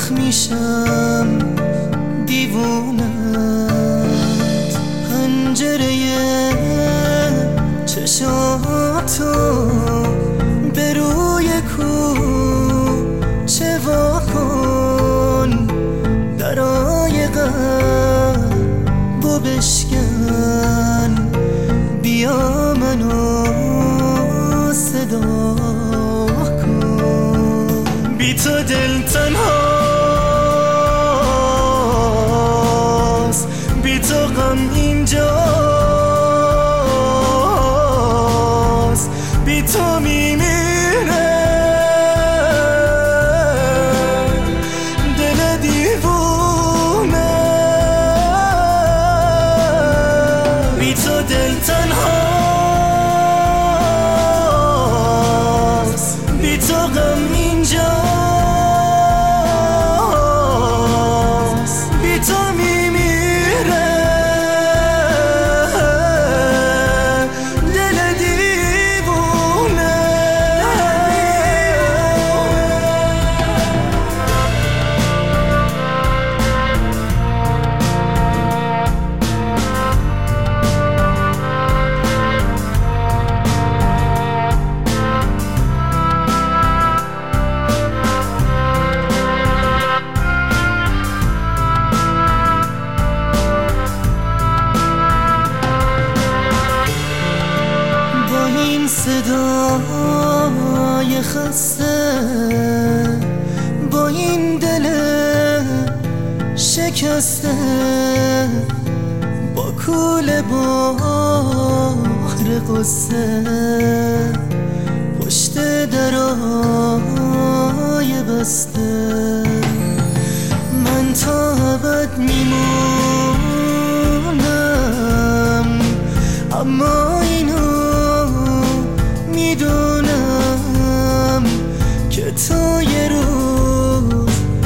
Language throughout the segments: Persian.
وقت میشم دیوونت. پنجره چشاتو به روی کوچه وا کن، درای قلب و بشکن، بیا منو صدا کن. بی تو دل تنهاست، بی تو غم اینجاست، بی تو میمیره دل دیوونه. بی تو دل تنهاست، بی تو غم اینجاست، بی تو میمیره دل دیوونه. صدای خسته با این دل شکسته، با کوله بار قصه پشت درای بسته، من تا ابد میمونم. اما اینو میدونم که تو یه روز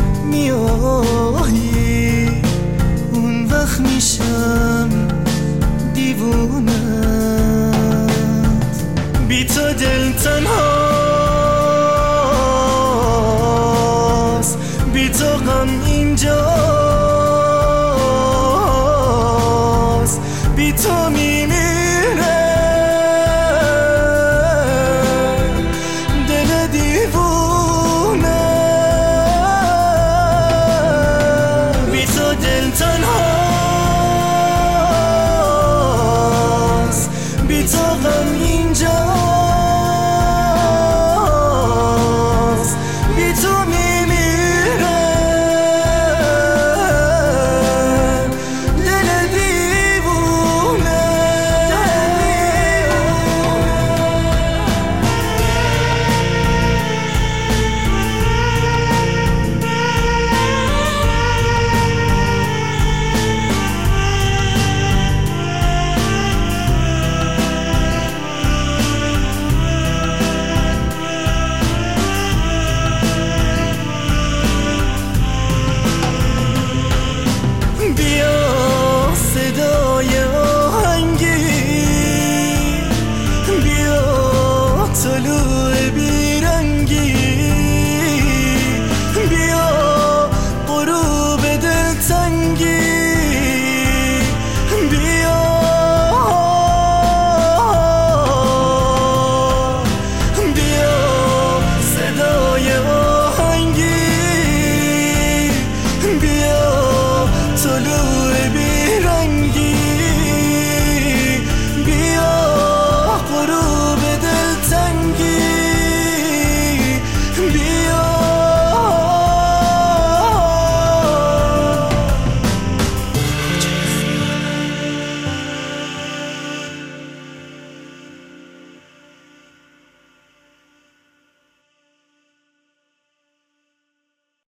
میایی، اون وقت میشم دیوونت. بی تو دل تنهاست، بی تو غم اینجاست، بی تو میمیره دل دیوونه. بی تو دل تنهاست، بی تو غم اینجاست، بی تو میمیره دل دیوونه. طلوع بیرنگی